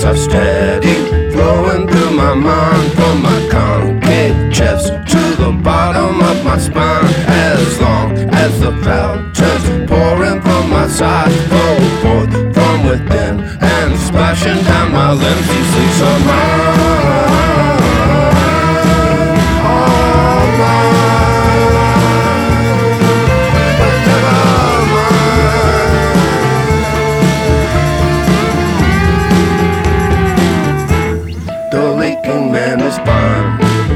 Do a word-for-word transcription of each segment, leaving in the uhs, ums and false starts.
are steady flowing through my mind, from my concave chest to the bottom of my spine. As long as the fountains pouring from my side flow forth from within and splashing down my limbs, these leaves are mine, all mine, but never mine. The leaking man is fine.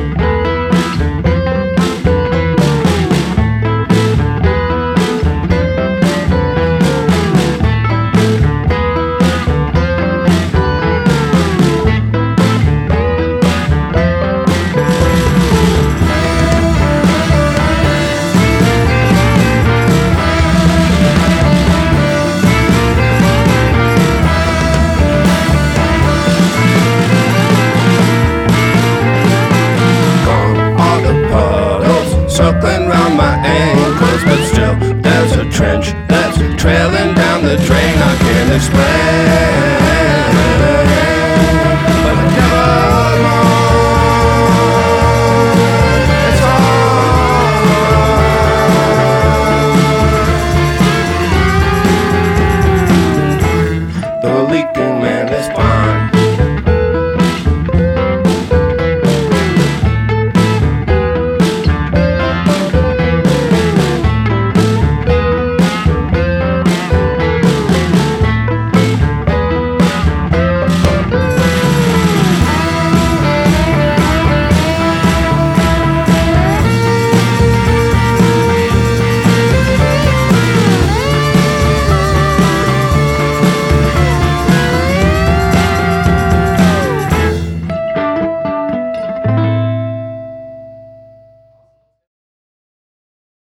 Circling round my ankles, but still there's a trench that's trailing down the drain. I can't explain, but never alone. It's all the leaking man is fine.